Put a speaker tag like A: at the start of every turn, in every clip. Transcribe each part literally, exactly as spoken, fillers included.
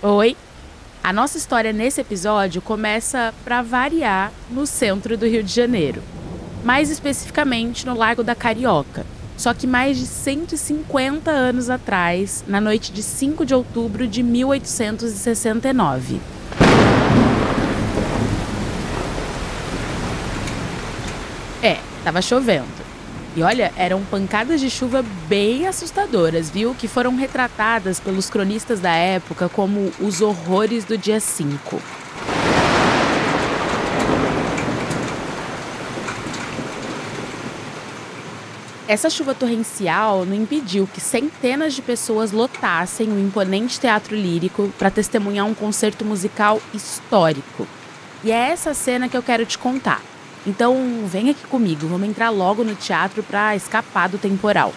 A: Oi! A nossa história nesse episódio começa, para variar, no centro do Rio de Janeiro. Mais especificamente no Largo da Carioca. Só que mais de cento e cinquenta anos atrás, na noite de cinco de outubro de mil oitocentos e sessenta e nove. É, tava chovendo. E olha, eram pancadas de chuva bem assustadoras, viu? Que foram retratadas pelos cronistas da época como os horrores do dia cinco. Essa chuva torrencial não impediu que centenas de pessoas lotassem o imponente Teatro Lírico para testemunhar um concerto musical histórico. E é essa cena que eu quero te contar. Então, vem aqui comigo, vamos entrar logo no teatro para escapar do temporal.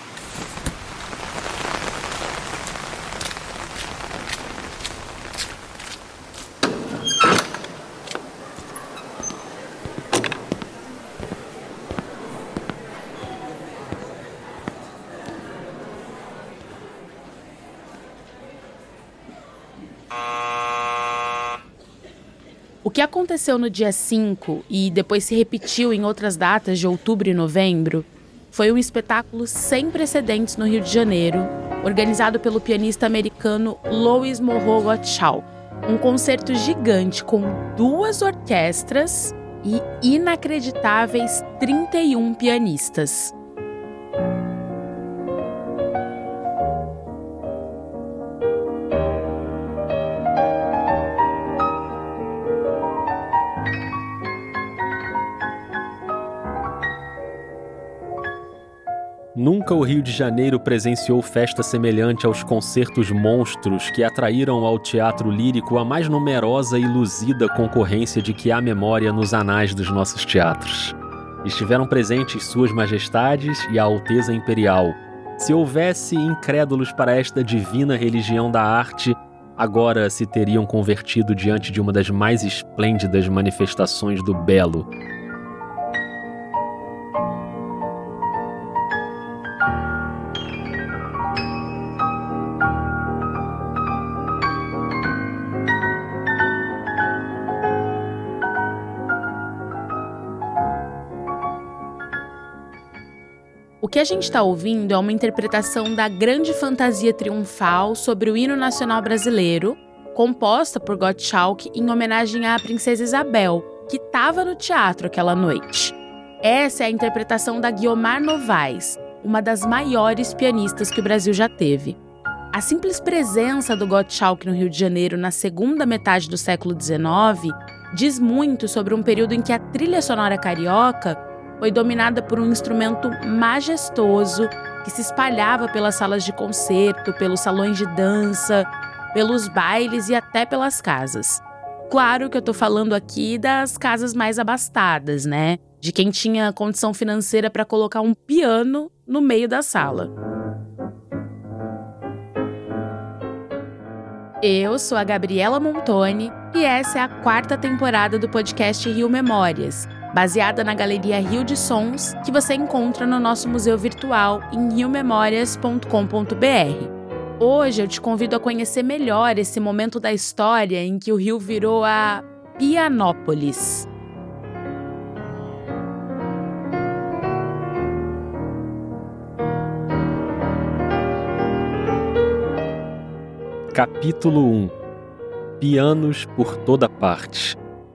A: O que aconteceu no dia cinco e depois se repetiu em outras datas de outubro e novembro foi um espetáculo sem precedentes no Rio de Janeiro, organizado pelo pianista americano Louis Moreau Gottschalk. Um concerto gigante com duas orquestras e inacreditáveis trinta e um pianistas.
B: Nunca o Rio de Janeiro presenciou festa semelhante aos concertos monstros que atraíram ao Teatro Lírico a mais numerosa e luzida concorrência de que há memória nos anais dos nossos teatros. Estiveram presentes Suas Majestades e a Alteza Imperial. Se houvesse incrédulos para esta divina religião da arte, agora se teriam convertido diante de uma das mais esplêndidas manifestações do belo.
A: O que a gente está ouvindo é uma interpretação da Grande Fantasia Triunfal sobre o hino nacional brasileiro, composta por Gottschalk em homenagem à Princesa Isabel, que estava no teatro aquela noite. Essa é a interpretação da Guiomar Novaes, uma das maiores pianistas que o Brasil já teve. A simples presença do Gottschalk no Rio de Janeiro na segunda metade do século dezenove diz muito sobre um período em que a trilha sonora carioca foi dominada por um instrumento majestoso que se espalhava pelas salas de concerto, pelos salões de dança, pelos bailes e até pelas casas. Claro que eu tô falando aqui das casas mais abastadas, né? De quem tinha condição financeira para colocar um piano no meio da sala. Eu sou a Gabriela Montoni e essa é a quarta temporada do podcast Rio Memórias, baseada na Galeria Rio de Sons, que você encontra no nosso museu virtual em rio memórias ponto com ponto b r. Hoje eu te convido a conhecer melhor esse momento da história em que o Rio virou a Pianópolis.
B: Capítulo um. Pianos por toda parte.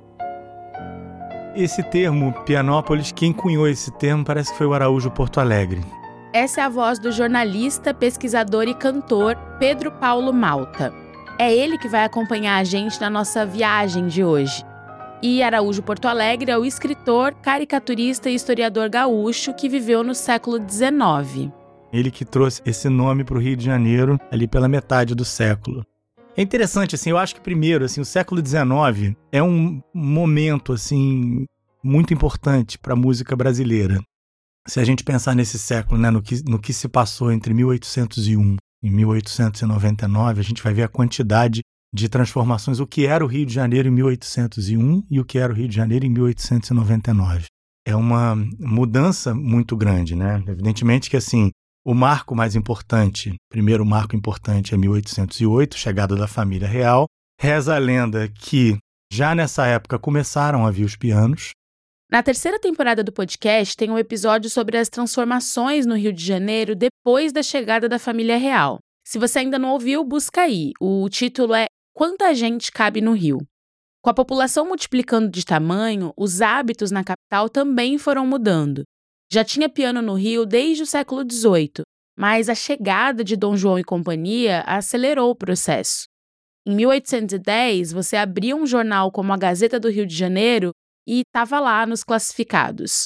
C: Esse termo, Pianópolis, quem cunhou esse termo parece que foi o Araújo Porto Alegre.
A: Essa é a voz do jornalista, pesquisador e cantor Pedro Paulo Malta. É ele que vai acompanhar a gente na nossa viagem de hoje. E Araújo Porto Alegre é o escritor, caricaturista e historiador gaúcho que viveu no século dezenove.
C: Ele que trouxe esse nome para o Rio de Janeiro ali pela metade do século. É interessante, assim, eu acho que primeiro, assim, o século dezenove é um momento, assim, muito importante para a música brasileira. Se a gente pensar nesse século, né, no que, no que se passou entre mil oitocentos e um e mil oitocentos e noventa e nove, a gente vai ver a quantidade de transformações, o que era o Rio de Janeiro em mil oitocentos e um e o que era o Rio de Janeiro em mil oitocentos e noventa e nove. É uma mudança muito grande, né? Evidentemente que, assim, o marco mais importante, o primeiro marco importante é mil oitocentos e oito, chegada da família real, Reza a lenda que já nessa época começaram a vir os pianos.
A: Na terceira temporada do podcast tem um episódio sobre as transformações no Rio de Janeiro depois da chegada da família real. Se você ainda não ouviu, busca aí. O título é Quanta Gente Cabe no Rio? Com a população multiplicando de tamanho, os hábitos na capital também foram mudando. Já tinha piano no Rio desde o século dezoito, mas a chegada de Dom João e companhia acelerou o processo. Em mil oitocentos e dez, você abria um jornal como a Gazeta do Rio de Janeiro e estava lá nos classificados.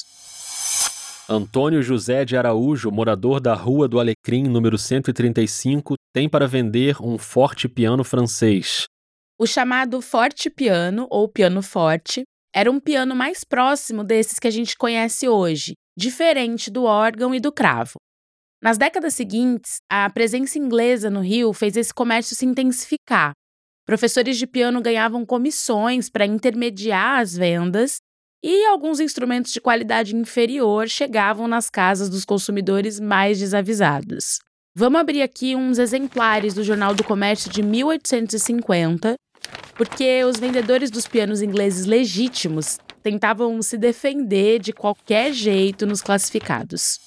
B: Antônio José de Araújo, morador da Rua do Alecrim, número cento e trinta e cinco, tem para vender um forte piano francês.
A: O chamado forte piano, ou piano forte, era um piano mais próximo desses que a gente conhece hoje, diferente do órgão e do cravo. Nas décadas seguintes, a presença inglesa no Rio fez esse comércio se intensificar. Professores de piano ganhavam comissões para intermediar as vendas e alguns instrumentos de qualidade inferior chegavam nas casas dos consumidores mais desavisados. Vamos abrir aqui uns exemplares do Jornal do Comércio de mil oitocentos e cinquenta, porque os vendedores dos pianos ingleses legítimos tentavam se defender de qualquer jeito nos classificados.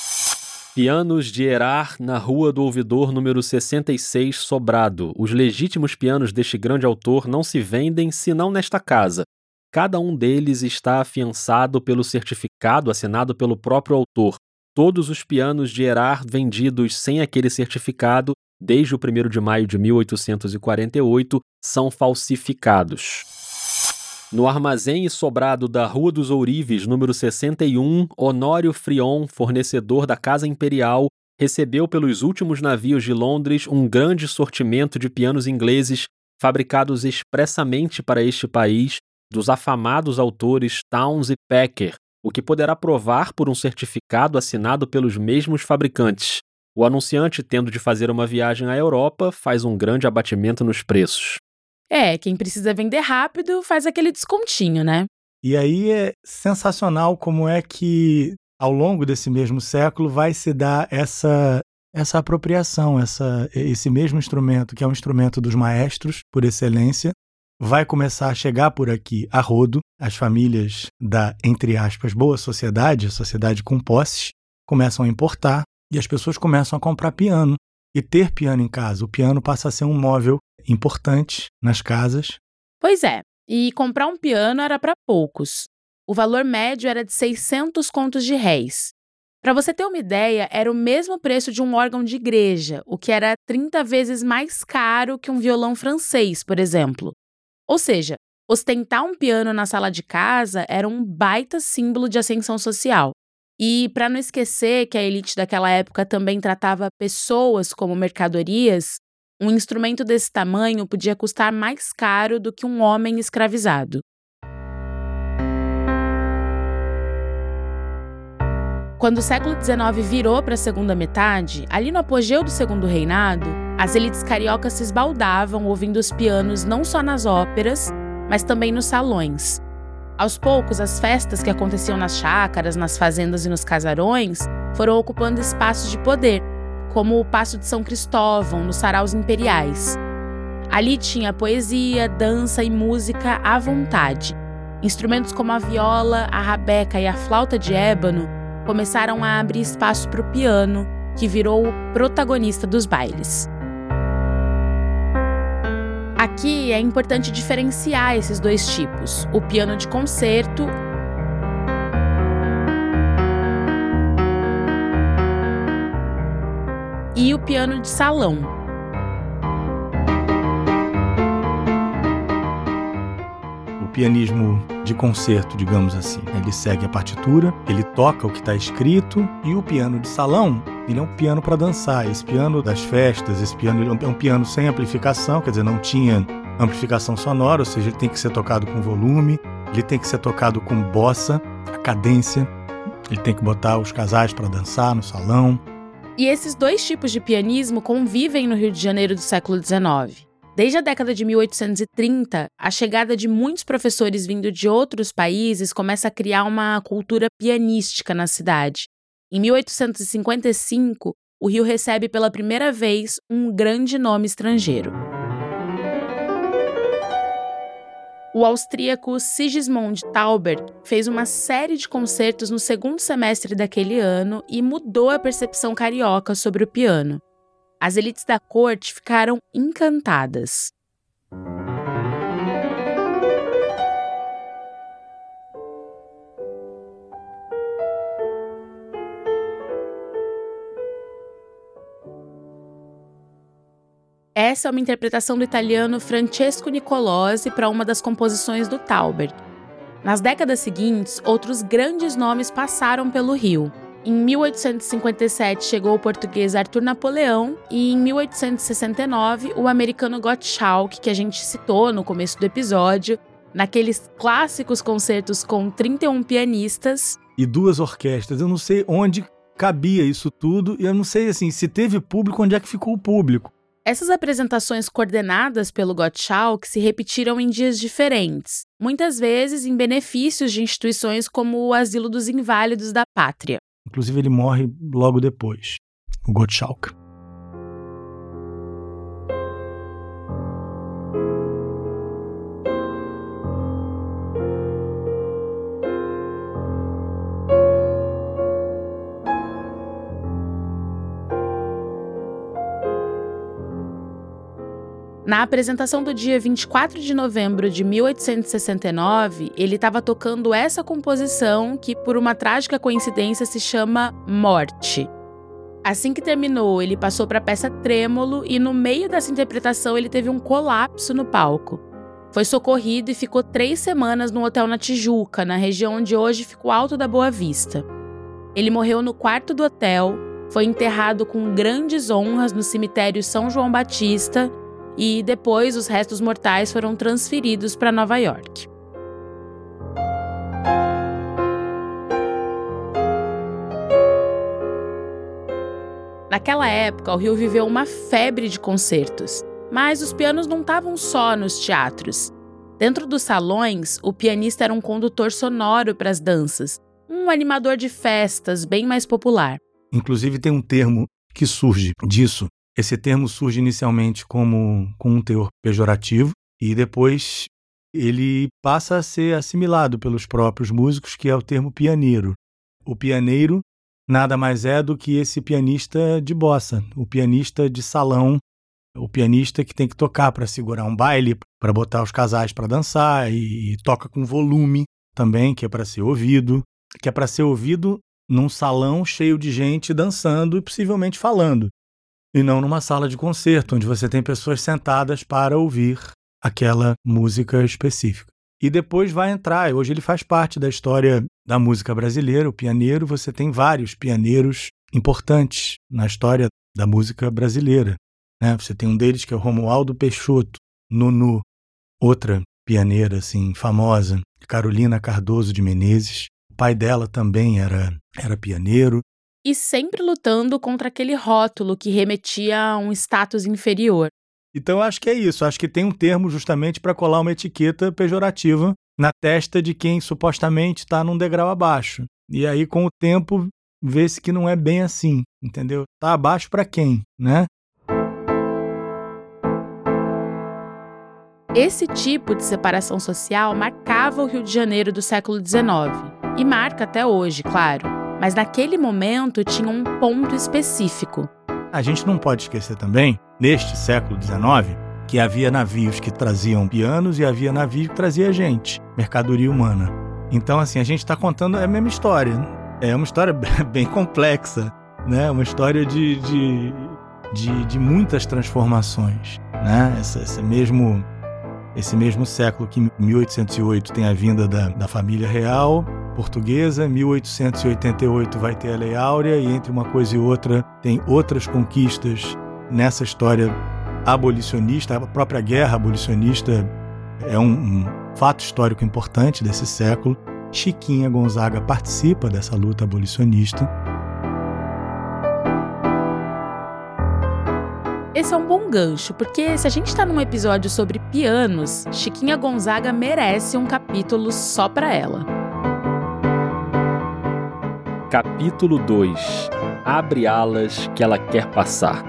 B: Pianos de Erard, na Rua do Ouvidor, número sessenta e seis, Sobrado. Os legítimos pianos deste grande autor não se vendem senão nesta casa. Cada um deles está afiançado pelo certificado assinado pelo próprio autor. Todos os pianos de Erard vendidos sem aquele certificado, desde o primeiro de maio de mil oitocentos e quarenta e oito, são falsificados. No armazém e sobrado da Rua dos Ourives, número sessenta e um, Honório Frion, fornecedor da Casa Imperial, recebeu pelos últimos navios de Londres um grande sortimento de pianos ingleses fabricados expressamente para este país, dos afamados autores Townes e Packer, o que poderá provar por um certificado assinado pelos mesmos fabricantes. O anunciante, tendo de fazer uma viagem à Europa, faz um grande abatimento nos preços.
A: É, quem precisa vender rápido faz aquele descontinho, né?
C: E aí é sensacional como é que, ao longo desse mesmo século, vai se dar essa, essa apropriação, essa, esse mesmo instrumento, que é um instrumento dos maestros, por excelência, vai começar a chegar por aqui a rodo. As famílias da, entre aspas, boa sociedade, a sociedade com posses, começam a importar e as pessoas começam a comprar piano e ter piano em casa. O piano passa a ser um móvel importante nas casas.
A: Pois é, e comprar um piano era para poucos. O valor médio era de seiscentos contos de réis. Para você ter uma ideia, era o mesmo preço de um órgão de igreja, o que era trinta vezes mais caro que um violão francês, por exemplo. Ou seja, ostentar um piano na sala de casa era um baita símbolo de ascensão social. E para não esquecer que a elite daquela época também tratava pessoas como mercadorias, um instrumento desse tamanho podia custar mais caro do que um homem escravizado. Quando o século dezenove virou para a segunda metade, ali no apogeu do Segundo Reinado, as elites cariocas se esbaldavam ouvindo os pianos não só nas óperas, mas também nos salões. Aos poucos, as festas que aconteciam nas chácaras, nas fazendas e nos casarões foram ocupando espaços de poder, como o Paço de São Cristóvão, nos saraus imperiais. Ali tinha poesia, dança e música à vontade. Instrumentos como a viola, a rabeca e a flauta de ébano começaram a abrir espaço para o piano, que virou o protagonista dos bailes. Aqui é importante diferenciar esses dois tipos, o piano de concerto e o piano de salão.
C: O pianismo de concerto, digamos assim, ele segue a partitura, ele toca o que está escrito, e o piano de salão, ele é um piano para dançar. Esse piano das festas, esse piano é um piano sem amplificação, quer dizer, não tinha amplificação sonora, ou seja, ele tem que ser tocado com volume, ele tem que ser tocado com bossa, a cadência, ele tem que botar os casais para dançar no salão.
A: E esses dois tipos de pianismo convivem no Rio de Janeiro do século dezenove. Desde a década de mil oitocentos e trinta, a chegada de muitos professores vindo de outros países começa a criar uma cultura pianística na cidade. Em mil oitocentos e cinquenta e cinco, o Rio recebe pela primeira vez um grande nome estrangeiro. O austríaco Sigismund Tauber fez uma série de concertos no segundo semestre daquele ano e mudou a percepção carioca sobre o piano. As elites da corte ficaram encantadas. Essa é uma interpretação do italiano Francesco Nicolosi para uma das composições do Tauber. Nas décadas seguintes, outros grandes nomes passaram pelo Rio. Em mil oitocentos e cinquenta e sete chegou o português Arthur Napoleão e em mil oitocentos e sessenta e nove o americano Gottschalk, que a gente citou no começo do episódio, naqueles clássicos concertos com trinta e um pianistas.
C: E duas orquestras. Eu não sei onde cabia isso tudo e eu não sei assim, se teve público, onde é que ficou o público.
A: Essas apresentações coordenadas pelo Gottschalk se repetiram em dias diferentes, muitas vezes em benefícios de instituições como o Asilo dos Inválidos da Pátria.
C: Inclusive ele morre logo depois, o Gottschalk.
A: Na apresentação do dia vinte e quatro de novembro de mil oitocentos e sessenta e nove, ele estava tocando essa composição que, por uma trágica coincidência, se chama Morte. Assim que terminou, ele passou para a peça Trêmolo e, no meio dessa interpretação, ele teve um colapso no palco. Foi socorrido e ficou três semanas no hotel na Tijuca, na região onde hoje fica o Alto da Boa Vista. Ele morreu no quarto do hotel, foi enterrado com grandes honras no cemitério São João Batista, e depois os restos mortais foram transferidos para Nova York. Naquela época, o Rio viveu uma febre de concertos, mas os pianos não estavam só nos teatros. Dentro dos salões, o pianista era um condutor sonoro para as danças, um animador de festas bem mais popular.
C: Inclusive tem um termo que surge disso. Esse termo surge inicialmente como com um teor pejorativo e depois ele passa a ser assimilado pelos próprios músicos, que é o termo pianeiro. O pianeiro nada mais é do que esse pianista de bossa, o pianista de salão, o pianista que tem que tocar para segurar um baile, para botar os casais para dançar e, e toca com volume também, que é para ser ouvido, que é para ser ouvido num salão cheio de gente dançando e possivelmente falando. E não numa sala de concerto, onde você tem pessoas sentadas para ouvir aquela música específica. E depois vai entrar, hoje ele faz parte da história da música brasileira, o pianeiro. Você tem vários pianeiros importantes na história da música brasileira, né? Você tem um deles que é o Romualdo Peixoto, Nunu, outra pianeira assim, famosa, Carolina Cardoso de Menezes. O pai dela também era, era pianeiro.
A: E sempre lutando contra aquele rótulo que remetia a um status inferior.
C: Então eu acho que é isso, acho que tem um termo justamente para colar uma etiqueta pejorativa na testa de quem supostamente está num degrau abaixo. E aí com o tempo vê-se que não é bem assim, entendeu? Tá abaixo para quem, né?
A: Esse tipo de separação social marcava o Rio de Janeiro do século dezenove. E marca até hoje, claro. Mas naquele momento tinha um ponto específico.
C: A gente não pode esquecer também, neste século dezenove, que havia navios que traziam pianos e havia navios que traziam gente, mercadoria humana. Então, assim, a gente está contando a mesma história. É uma história bem complexa, né? Uma história de, de, de, de muitas transformações, né? Esse, esse, mesmo, esse mesmo século que em mil oitocentos e oito tem a vinda da, da família real portuguesa, mil oitocentos e oitenta e oito vai ter a Lei Áurea e entre uma coisa e outra tem outras conquistas nessa história abolicionista. A própria guerra abolicionista é um, um fato histórico importante desse século. Chiquinha Gonzaga participa dessa luta abolicionista.
A: Esse é um bom gancho, porque se a gente está num episódio sobre pianos, Chiquinha Gonzaga merece um capítulo só para ela.
B: Capítulo dois. Abre alas que ela quer passar.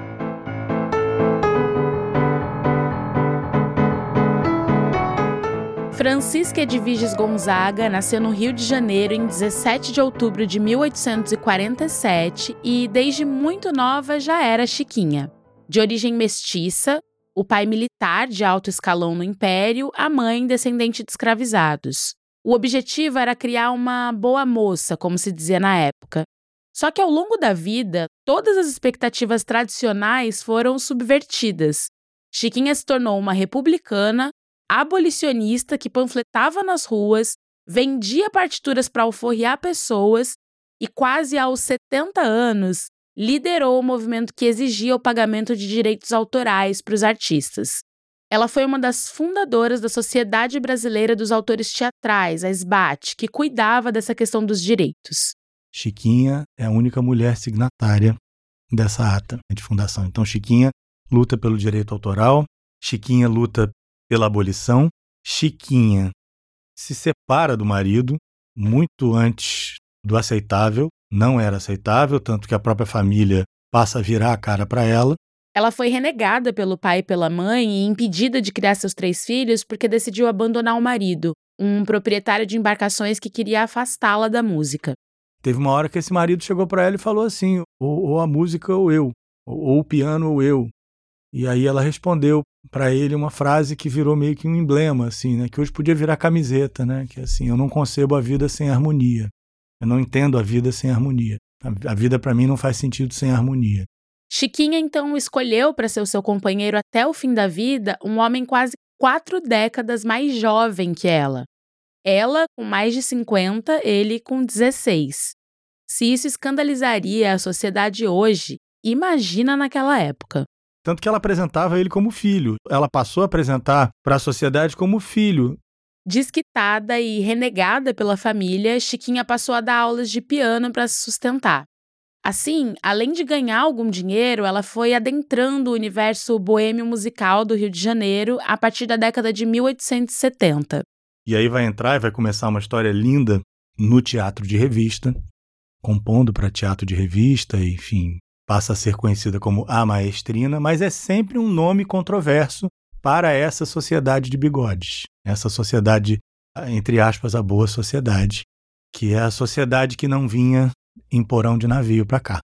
A: Francisca Edviges Gonzaga nasceu no Rio de Janeiro em dezessete de outubro de mil oitocentos e quarenta e sete e, desde muito nova, já era Chiquinha. De origem mestiça, o pai militar de alto escalão no Império, a mãe descendente de escravizados. O objetivo era criar uma boa moça, como se dizia na época. Só que ao longo da vida, todas as expectativas tradicionais foram subvertidas. Chiquinha se tornou uma republicana, abolicionista que panfletava nas ruas, vendia partituras para alforriar pessoas e, quase aos setenta anos, liderou o movimento que exigia o pagamento de direitos autorais para os artistas. Ela foi uma das fundadoras da Sociedade Brasileira dos Autores Teatrais, a S B A T, que cuidava dessa questão dos direitos.
C: Chiquinha é a única mulher signatária dessa ata de fundação. Então, Chiquinha luta pelo direito autoral, Chiquinha luta pela abolição, Chiquinha se separa do marido muito antes do aceitável, não era aceitável, tanto que a própria família passa a virar a cara para ela.
A: Ela foi renegada pelo pai e pela mãe e impedida de criar seus três filhos porque decidiu abandonar o marido, um proprietário de embarcações que queria afastá-la da música.
C: Teve uma hora que esse marido chegou para ela e falou assim, ou, ou a música ou eu, ou, ou o piano ou eu. E aí ela respondeu para ele uma frase que virou meio que um emblema, assim, né? Que hoje podia virar camiseta, né? Que é assim, eu não concebo a vida sem harmonia. Eu não entendo a vida sem harmonia. A, a vida para mim não faz sentido sem harmonia.
A: Chiquinha, então, escolheu para ser o seu companheiro até o fim da vida um homem quase quatro décadas mais jovem que ela. Ela com mais de cinquenta, ele com dezesseis. Se isso escandalizaria a sociedade hoje, imagina naquela época.
C: Tanto que ela apresentava ele como filho. Ela passou a apresentar para a sociedade como filho.
A: Desquitada e renegada pela família, Chiquinha passou a dar aulas de piano para se sustentar. Assim, além de ganhar algum dinheiro, ela foi adentrando o universo boêmio musical do Rio de Janeiro a partir da década de mil oitocentos e setenta.
C: E aí vai entrar e vai começar uma história linda no teatro de revista, compondo para teatro de revista, enfim, passa a ser conhecida como a Maestrina, mas é sempre um nome controverso para essa sociedade de bigodes. Essa sociedade, entre aspas, a boa sociedade, que é a sociedade que não vinha em porão de navio para cá.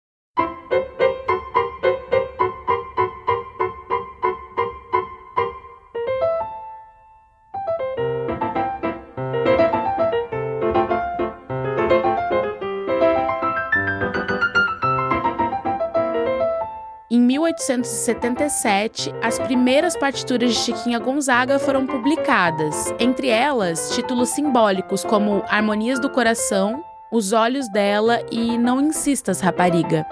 A: Em mil oitocentos e setenta e sete, as primeiras partituras de Chiquinha Gonzaga foram publicadas, entre elas títulos simbólicos como Harmonias do Coração, Os Olhos Dela e Não Insistas, Rapariga.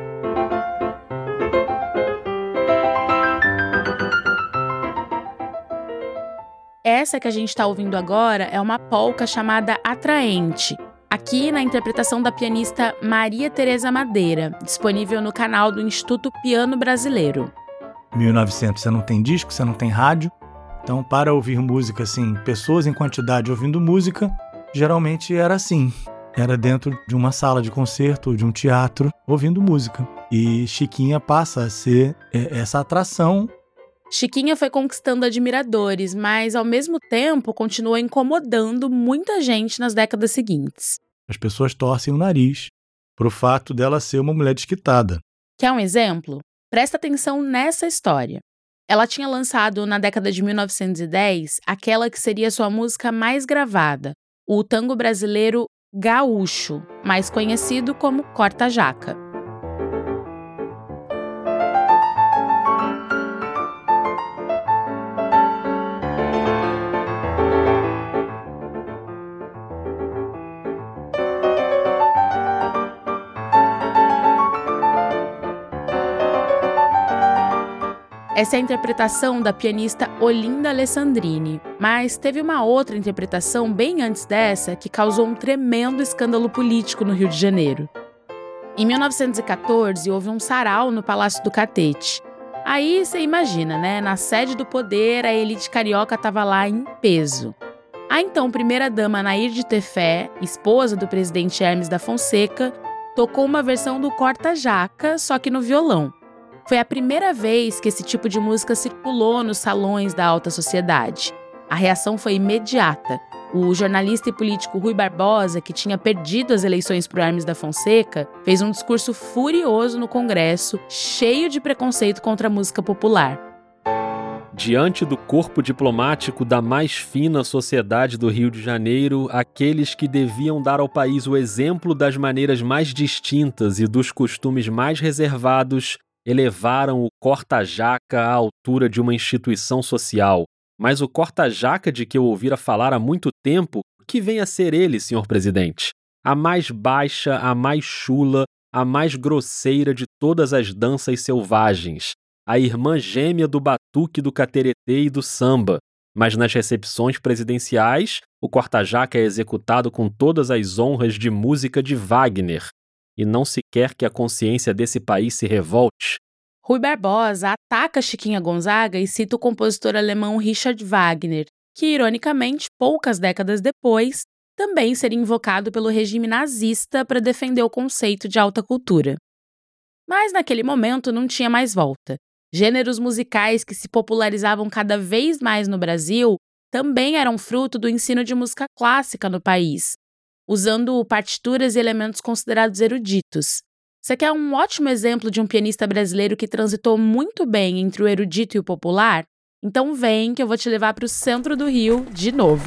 A: Essa que a gente está ouvindo agora é uma polca chamada Atraente, aqui na interpretação da pianista Maria Tereza Madeira, disponível no canal do Instituto Piano Brasileiro.
C: mil e novecentos, você não tem disco, você não tem rádio, então para ouvir música, assim, pessoas em quantidade ouvindo música, geralmente era assim, era dentro de uma sala de concerto, de um teatro, ouvindo música. E Chiquinha passa a ser essa atração.
A: Chiquinha foi conquistando admiradores, mas ao mesmo tempo continuou incomodando muita gente nas décadas seguintes.
C: As pessoas torcem o nariz pro fato dela ser uma mulher desquitada.
A: Quer um exemplo? Presta atenção nessa história. Ela tinha lançado na década de mil novecentos e dez aquela que seria sua música mais gravada, o tango brasileiro Gaúcho, mais conhecido como Corta Jaca. Essa é a interpretação da pianista Olinda Alessandrini, mas teve uma outra interpretação bem antes dessa que causou um tremendo escândalo político no Rio de Janeiro. Em mil novecentos e quatorze, houve um sarau no Palácio do Catete. Aí você imagina, né? Na sede do poder, a elite carioca estava lá em peso. A então primeira-dama Nair de Tefé, esposa do presidente Hermes da Fonseca, tocou uma versão do Corta Jaca, só que no violão. Foi a primeira vez que esse tipo de música circulou nos salões da alta sociedade. A reação foi imediata. O jornalista e político Rui Barbosa, que tinha perdido as eleições para o Hermes da Fonseca, fez um discurso furioso no Congresso, cheio de preconceito contra a música popular.
B: Diante do corpo diplomático da mais fina sociedade do Rio de Janeiro, aqueles que deviam dar ao país o exemplo das maneiras mais distintas e dos costumes mais reservados, elevaram o corta-jaca à altura de uma instituição social. Mas o corta-jaca de que eu ouvira falar há muito tempo, que vem a ser ele, senhor presidente? A mais baixa, a mais chula, a mais grosseira de todas as danças selvagens. A irmã gêmea do batuque, do cateretê e do samba. Mas nas recepções presidenciais, o corta-jaca é executado com todas as honras de música de Wagner. E não se quer que a consciência desse país se revolte.
A: Rui Barbosa ataca Chiquinha Gonzaga e cita o compositor alemão Richard Wagner, que, ironicamente, poucas décadas depois, também seria invocado pelo regime nazista para defender o conceito de alta cultura. Mas naquele momento não tinha mais volta. Gêneros musicais que se popularizavam cada vez mais no Brasil também eram fruto do ensino de música clássica no país, usando partituras e elementos considerados eruditos. Você quer um ótimo exemplo de um pianista brasileiro que transitou muito bem entre o erudito e o popular? Então vem que eu vou te levar para o centro do Rio de novo.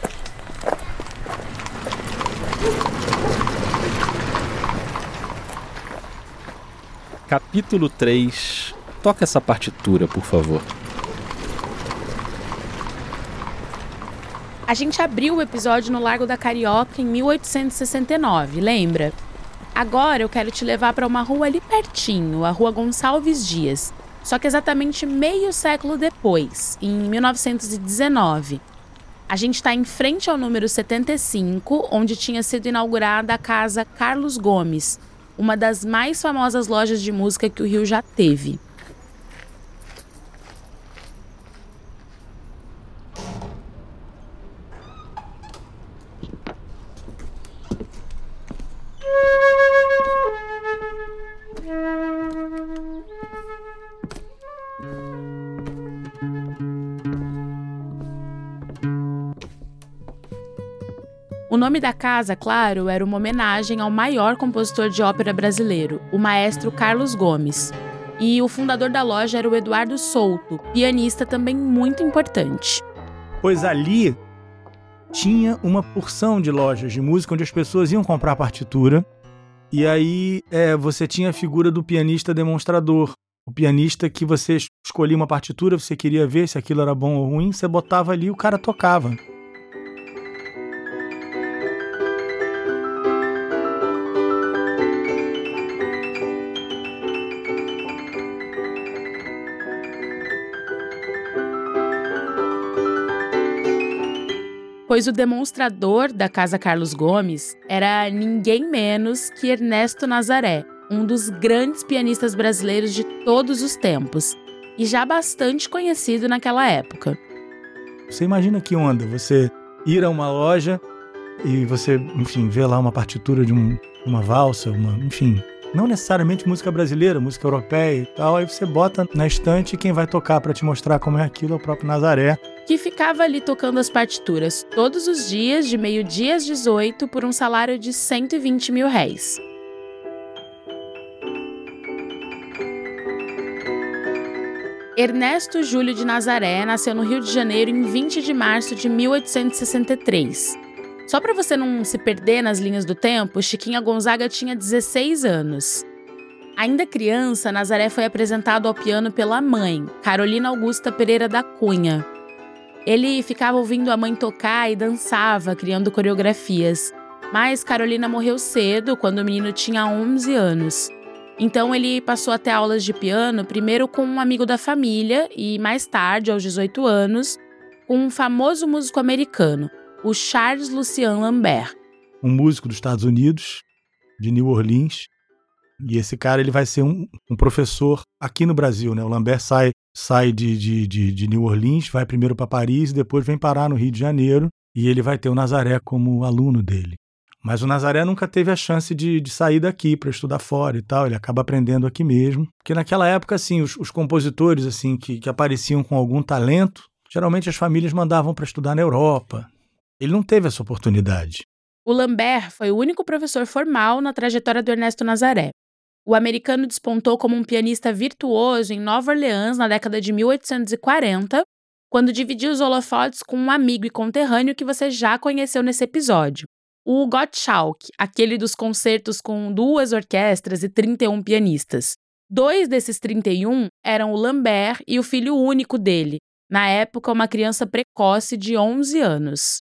B: Capítulo três. Toca essa partitura, por favor.
A: A gente abriu o episódio no Largo da Carioca em mil oitocentos e sessenta e nove, lembra? Agora eu quero te levar para uma rua ali pertinho, a Rua Gonçalves Dias. Só que exatamente meio século depois, em mil novecentos e dezenove. A gente está em frente ao número setenta e cinco, onde tinha sido inaugurada a Casa Carlos Gomes, uma das mais famosas lojas de música que o Rio já teve. O nome da casa, claro, era uma homenagem ao maior compositor de ópera brasileiro, o maestro Carlos Gomes. E o fundador da loja era o Eduardo Souto, pianista também muito importante.
C: Pois ali tinha uma porção de lojas de música onde as pessoas iam comprar partitura. E aí é, você tinha a figura do pianista demonstrador. O pianista que você escolhia uma partitura, você queria ver se aquilo era bom ou ruim, você botava ali e o cara tocava.
A: Pois o demonstrador da Casa Carlos Gomes era ninguém menos que Ernesto Nazaré, um dos grandes pianistas brasileiros de todos os tempos, e já bastante conhecido naquela época.
C: Você imagina que onda, você ir a uma loja e você, enfim, vê lá uma partitura de um, uma valsa, uma, enfim, não necessariamente música brasileira, música europeia e tal, aí você bota na estante e quem vai tocar para te mostrar como é aquilo é o próprio Nazaré.
A: Que ficava ali tocando as partituras todos os dias, de meio-dia às dezoito, por um salário de cento e vinte mil réis. Ernesto Júlio de Nazaré nasceu no Rio de Janeiro em vinte de março de mil oitocentos e sessenta e três. Só para você não se perder nas linhas do tempo, Chiquinha Gonzaga tinha dezesseis anos. Ainda criança, Nazaré foi apresentado ao piano pela mãe, Carolina Augusta Pereira da Cunha. Ele ficava ouvindo a mãe tocar e dançava, criando coreografias. Mas Carolina morreu cedo, quando o menino tinha onze anos. Então ele passou a ter aulas de piano, primeiro com um amigo da família e, mais tarde, aos dezoito anos, com um famoso músico americano, o Charles Lucien Lambert.
C: Um músico dos Estados Unidos, de New Orleans. E esse cara ele vai ser um, um professor aqui no Brasil, né? O Lambert sai, sai de, de, de, de New Orleans, vai primeiro para Paris e depois vem parar no Rio de Janeiro. E ele vai ter o Nazaré como aluno dele. Mas o Nazaré nunca teve a chance de, de sair daqui para estudar fora e tal. Ele acaba aprendendo aqui mesmo. Porque naquela época, assim, os, os compositores assim que, que apareciam com algum talento, Geralmente as famílias mandavam para estudar na Europa. Ele não teve essa oportunidade.
A: O Lambert foi o único professor formal na trajetória do Ernesto Nazaré. O americano despontou como um pianista virtuoso em Nova Orleans na década de mil oitocentos e quarenta, quando dividiu os holofotes com um amigo e conterrâneo que você já conheceu nesse episódio, o Gottschalk, aquele dos concertos com duas orquestras e trinta e um pianistas. Dois desses trinta e um eram o Lambert e o filho único dele, na época uma criança precoce de onze anos.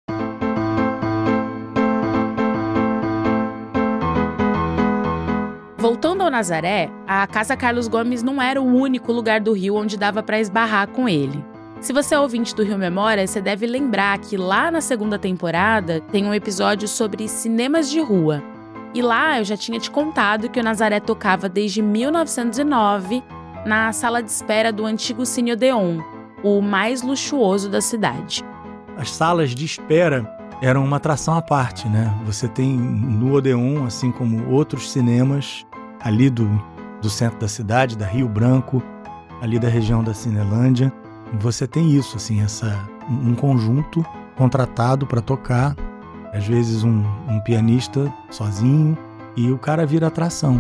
A: Voltando ao Nazaré, a Casa Carlos Gomes não era o único lugar do Rio onde dava para esbarrar com ele. Se você é ouvinte do Rio Memória, você deve lembrar que lá na segunda temporada tem um episódio sobre cinemas de rua. E lá eu já tinha te contado que o Nazaré tocava desde mil novecentos e nove na sala de espera do antigo Cine Odeon, o mais luxuoso da cidade.
C: As salas de espera eram uma atração à parte, né? Você tem no Odeon, assim como outros cinemas ali do, do centro da cidade, da Rio Branco, ali da região da Cinelândia, você tem isso, assim, essa, um conjunto contratado para tocar, às vezes um, um pianista sozinho, e o cara vira atração.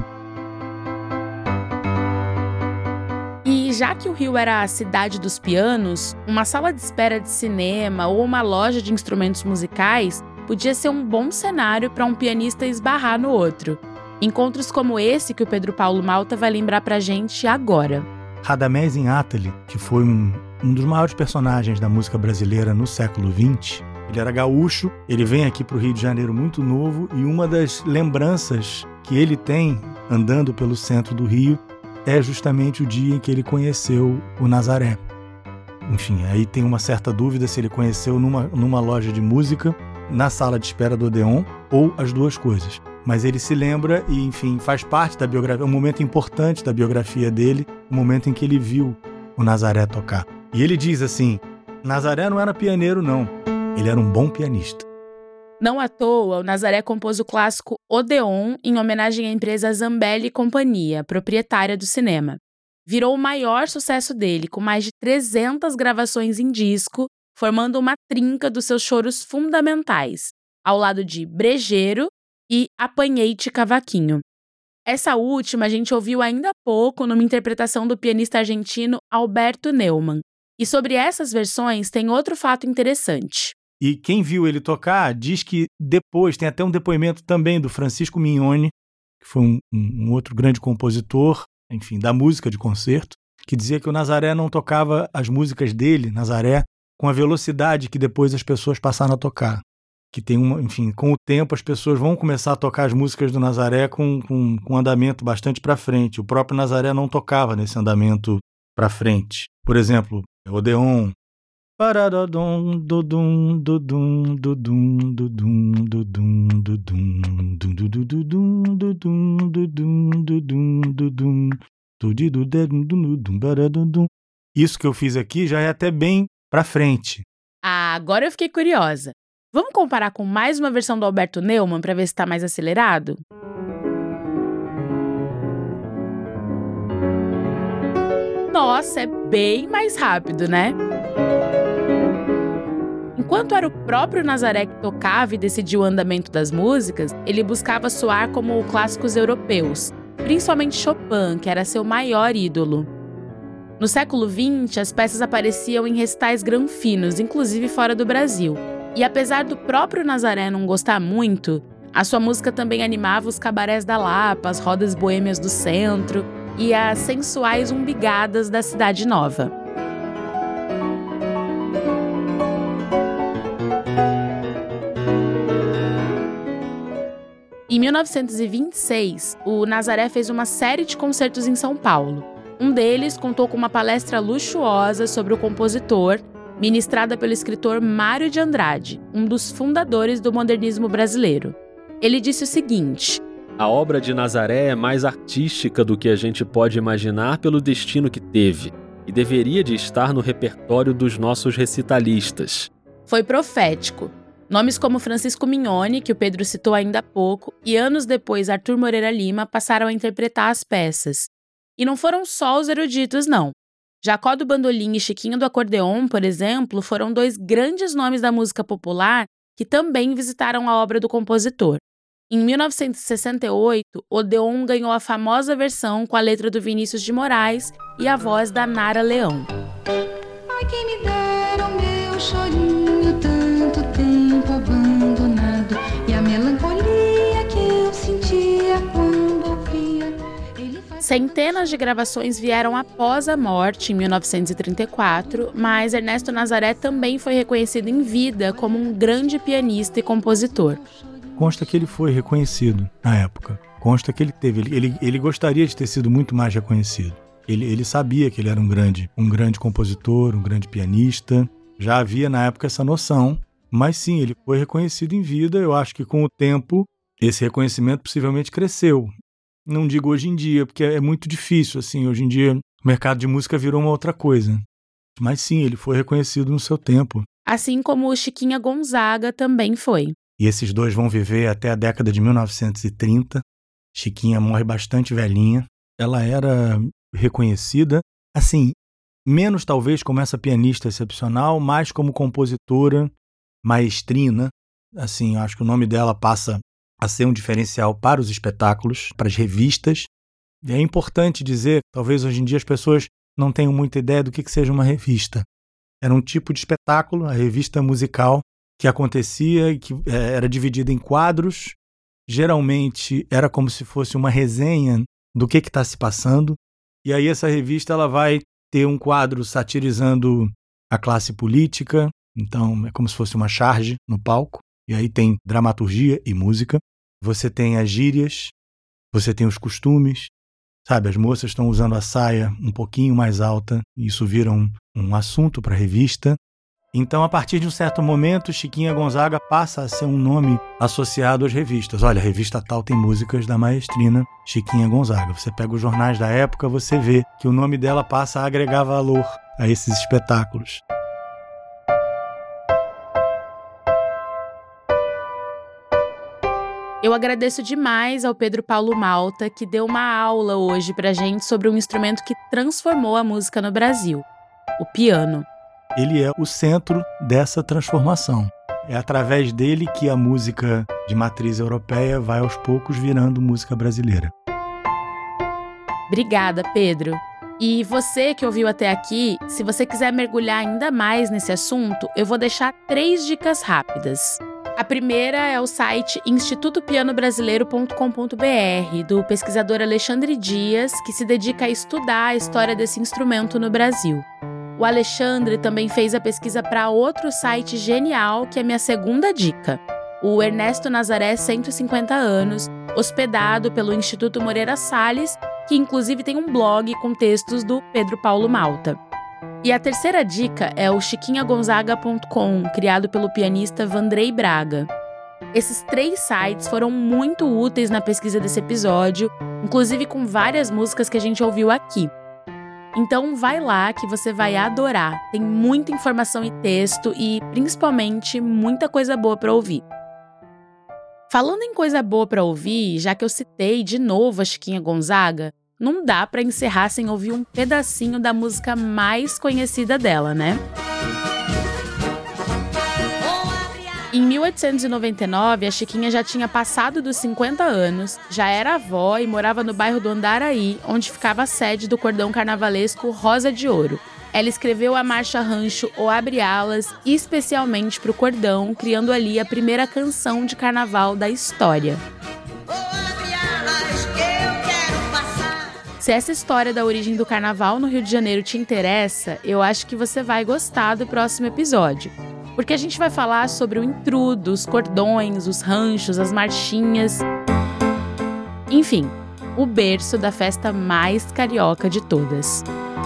A: E já que o Rio era a cidade dos pianos, uma sala de espera de cinema ou uma loja de instrumentos musicais podia ser um bom cenário para um pianista esbarrar no outro. Encontros como esse que o Pedro Paulo Malta vai lembrar pra gente agora.
C: Radamés Inátali, que foi um, um dos maiores personagens da música brasileira no século vinte, ele era gaúcho, ele vem aqui para o Rio de Janeiro muito novo e uma das lembranças que ele tem andando pelo centro do Rio é justamente o dia em que ele conheceu o Nazaré. Enfim, aí tem uma certa dúvida se ele conheceu numa, numa loja de música, na sala de espera do Odeon, ou as duas coisas. Mas ele se lembra e, enfim, faz parte da biografia, um momento importante da biografia dele, o momento em que ele viu o Nazaré tocar. E ele diz assim, Nazaré não era pianeiro, não. Ele era um bom pianista.
A: Não à toa, o Nazaré compôs o clássico Odeon em homenagem à empresa Zambelli e Companhia, proprietária do cinema. Virou o maior sucesso dele, com mais de trezentas gravações em disco, formando uma trinca dos seus choros fundamentais, ao lado de Brejeiro e Apanhei-te Cavaquinho. Essa última a gente ouviu ainda há pouco numa interpretação do pianista argentino Alberto Neumann. E sobre essas versões tem outro fato interessante.
C: E quem viu ele tocar diz que depois, tem até um depoimento também do Francisco Mignone, que foi um, um outro grande compositor, enfim, da música de concerto, que dizia que o Nazaré não tocava as músicas dele, Nazaré, com a velocidade que depois as pessoas passaram a tocar. Que tem uma, enfim, com o tempo as pessoas vão começar a tocar as músicas do Nazaré com, com, com um andamento bastante para frente. O próprio Nazaré não tocava nesse andamento para frente. Por exemplo, Odeon. Isso que eu fiz aqui já é até bem para frente.
A: Ah, agora eu fiquei curiosa. Vamos comparar com mais uma versão do Alberto Neumann para ver se está mais acelerado? Nossa, é bem mais rápido, né? Enquanto era o próprio Nazaré que tocava e decidia o andamento das músicas, ele buscava soar como clássicos europeus, principalmente Chopin, que era seu maior ídolo. No século vinte, as peças apareciam em recitais granfinos, inclusive fora do Brasil. E apesar do próprio Nazaré não gostar muito, a sua música também animava os cabarés da Lapa, as rodas boêmias do centro e as sensuais umbigadas da Cidade Nova. Em mil novecentos e vinte e seis, o Nazaré fez uma série de concertos em São Paulo. Um deles contou com uma palestra luxuosa sobre o compositor, ministrada pelo escritor Mário de Andrade, um dos fundadores do modernismo brasileiro. Ele disse o seguinte:
B: a obra de Nazaré é mais artística do que a gente pode imaginar pelo destino que teve, e deveria de estar no repertório dos nossos recitalistas.
A: Foi profético. Nomes como Francisco Mignone, que o Pedro citou ainda há pouco, e anos depois Arthur Moreira Lima passaram a interpretar as peças. E não foram só os eruditos, não. Jacó do bandolim e Chiquinho do acordeon, por exemplo, foram dois grandes nomes da música popular que também visitaram a obra do compositor. Em mil novecentos e sessenta e oito, Odeon ganhou a famosa versão com a letra do Vinícius de Moraes e a voz da Nara Leão.
D: Ai, quem me dera o meu chorinho, tanto tempo abandonado, e a melancolia que eu sentia quando ouvia. Ele faz...
A: Centenas de gravações vieram após a morte, em mil novecentos e trinta e quatro, mas Ernesto Nazaré também foi reconhecido em vida como um grande pianista e compositor.
C: Consta que ele foi reconhecido na época. Consta que ele teve. Ele, ele, ele gostaria de ter sido muito mais reconhecido. Ele, ele sabia que ele era um grande, um grande compositor, um grande pianista. Já havia na época essa noção. Mas sim, ele foi reconhecido em vida. Eu acho que com o tempo, esse reconhecimento possivelmente cresceu. Não digo hoje em dia, porque é muito difícil. Assim, hoje em dia, o mercado de música virou uma outra coisa. Mas sim, ele foi reconhecido no seu tempo.
A: Assim como o Chiquinha Gonzaga também foi.
C: E esses dois vão viver até a década de mil novecentos e trinta. Chiquinha morre bastante velhinha. Ela era reconhecida, assim, menos talvez como essa pianista excepcional, mais como compositora maestrina. Assim, eu acho que o nome dela passa a ser um diferencial para os espetáculos, para as revistas. E é importante dizer, talvez hoje em dia as pessoas não tenham muita ideia do que, que seja uma revista. Era um tipo de espetáculo, a revista musical, que acontecia e que é, era dividida em quadros. Geralmente era como se fosse uma resenha do que está se passando. E aí essa revista ela vai ter um quadro satirizando a classe política. Então é como se fosse uma charge no palco. E aí tem dramaturgia e música. Você tem as gírias, você tem os costumes. Sabe, as moças estão usando a saia um pouquinho mais alta. E isso vira um, um assunto para a revista. Então, a partir de um certo momento, Chiquinha Gonzaga passa a ser um nome associado às revistas. Olha, a revista tal tem músicas da maestrina Chiquinha Gonzaga. Você pega os jornais da época, você vê que o nome dela passa a agregar valor a esses espetáculos.
A: Eu agradeço demais ao Pedro Paulo Malta, que deu uma aula hoje pra gente sobre um instrumento que transformou a música no Brasil, o piano.
C: Ele é o centro dessa transformação. É através dele que a música de matriz europeia vai aos poucos virando música brasileira.
A: Obrigada, Pedro. E você que ouviu até aqui, se você quiser mergulhar ainda mais nesse assunto, eu vou deixar três dicas rápidas. A primeira é o site instituto piano brasileiro ponto com ponto b r, do pesquisador Alexandre Dias, que se dedica a estudar a história desse instrumento no Brasil. O Alexandre também fez a pesquisa para outro site genial, que é minha segunda dica, o Ernesto Nazaré cento e cinquenta anos, hospedado pelo Instituto Moreira Salles, que inclusive tem um blog com textos do Pedro Paulo Malta. E a terceira dica é o chiquinha gonzaga ponto com, criado pelo pianista Vandrei Braga. Esses três sites foram muito úteis na pesquisa desse episódio, inclusive com várias músicas que a gente ouviu aqui. Então vai lá que você vai adorar. Tem muita informação e texto e, principalmente, muita coisa boa para ouvir. Falando em coisa boa para ouvir, já que eu citei de novo a Chiquinha Gonzaga, não dá para encerrar sem ouvir um pedacinho da música mais conhecida dela, né? Em mil oitocentos e noventa e nove, a Chiquinha já tinha passado dos cinquenta anos, já era avó e morava no bairro do Andaraí, onde ficava a sede do cordão carnavalesco Rosa de Ouro. Ela escreveu a marcha rancho O Abre Alas especialmente para o cordão, criando ali a primeira canção de carnaval da história. Se essa história da origem do carnaval no Rio de Janeiro te interessa, eu acho que você vai gostar do próximo episódio. Porque a gente vai falar sobre o intrudo, os cordões, os ranchos, as marchinhas. Enfim, o berço da festa mais carioca de todas.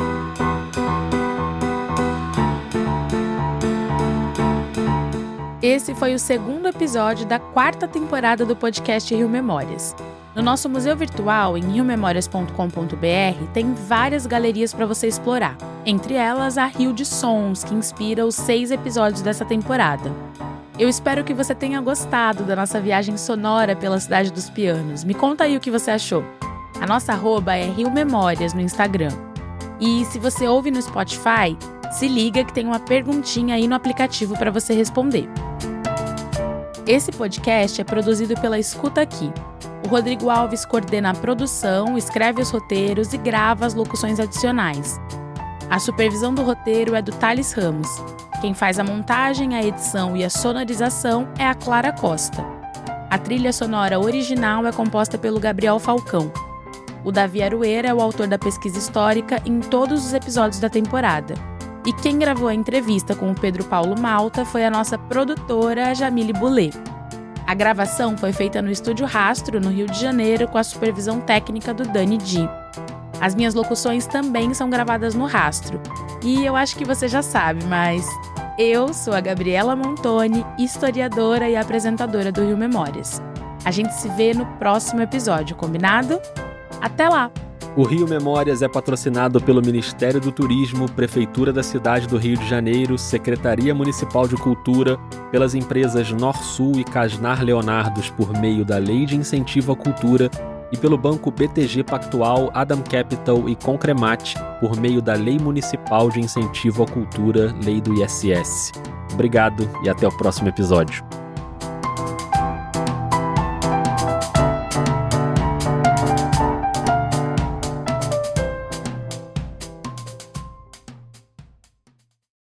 A: Esse foi o segundo episódio da quarta temporada do podcast Rio Memórias. No nosso museu virtual, em rio memórias ponto com ponto b r, tem várias galerias para você explorar. Entre elas, a Rio de Sons, que inspira os seis episódios dessa temporada. Eu espero que você tenha gostado da nossa viagem sonora pela Cidade dos Pianos. Me conta aí o que você achou. A nossa arroba é Rio Memórias no Instagram. E se você ouve no Spotify, se liga que tem uma perguntinha aí no aplicativo para você responder. Esse podcast é produzido pela Escuta Aqui. O Rodrigo Alves coordena a produção, escreve os roteiros e grava as locuções adicionais. A supervisão do roteiro é do Thales Ramos. Quem faz a montagem, a edição e a sonorização é a Clara Costa. A trilha sonora original é composta pelo Gabriel Falcão. O Davi Arueira é o autor da pesquisa histórica em todos os episódios da temporada. E quem gravou a entrevista com o Pedro Paulo Malta foi a nossa produtora Jamile Boulet. A gravação foi feita no Estúdio Rastro, no Rio de Janeiro, com a supervisão técnica do Dani Di. As minhas locuções também são gravadas no Rastro. E eu acho que você já sabe, mas eu sou a Gabriela Montoni, historiadora e apresentadora do Rio Memórias. A gente se vê no próximo episódio, combinado? Até lá!
B: O Rio Memórias é patrocinado pelo Ministério do Turismo, Prefeitura da cidade do Rio de Janeiro, Secretaria Municipal de Cultura, pelas empresas Norsul e Casnar Leonardos por meio da Lei de Incentivo à Cultura e pelo Banco B T G Pactual, Adam Capital e Concremat por meio da Lei Municipal de Incentivo à Cultura, Lei do I S S. Obrigado e até o próximo episódio.